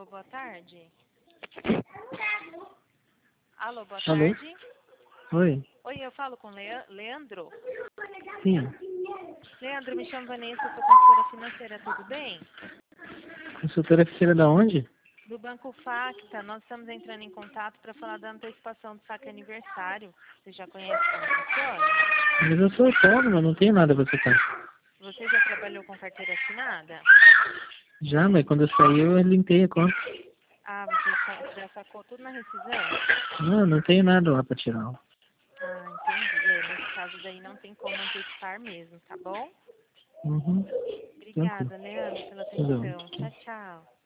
boa tarde. Alô, boa Alô? tarde. Oi. Oi, eu falo com Leandro. Sim. Leandro, me chamo Vanessa, sou consultora financeira, tudo bem? Consultora financeira da onde? Do Banco Facta, nós estamos entrando em contato para falar da antecipação do saque aniversário. Você já conhece como funciona? Mas eu sou autônoma, não tenho nada pra sacar. Você já trabalhou com carteira assinada? Já, mas quando eu saí eu limpei a conta. Ah, você já sacou tudo na rescisão? Não tenho nada lá pra tirar. Ah, entendi. Nesse caso daí não tem como antecipar mesmo, tá bom? Uhum. Tranquilo. Obrigada, Leandro, pela Tudo atenção. bem. Tchau, tchau.